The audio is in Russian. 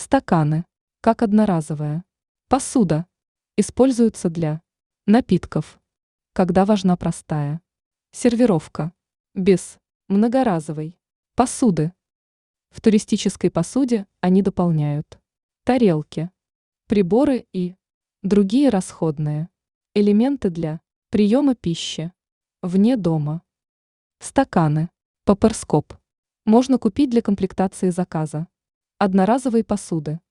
Стаканы, как одноразовая посуда, используются для напитков, когда важна простая сервировка, без многоразовой посуды. В туристической посуде они дополняют тарелки, приборы и другие расходные элементы для приема пищи вне дома. Стаканы, паперскоп, можно купить для комплектации заказа одноразовой посуды.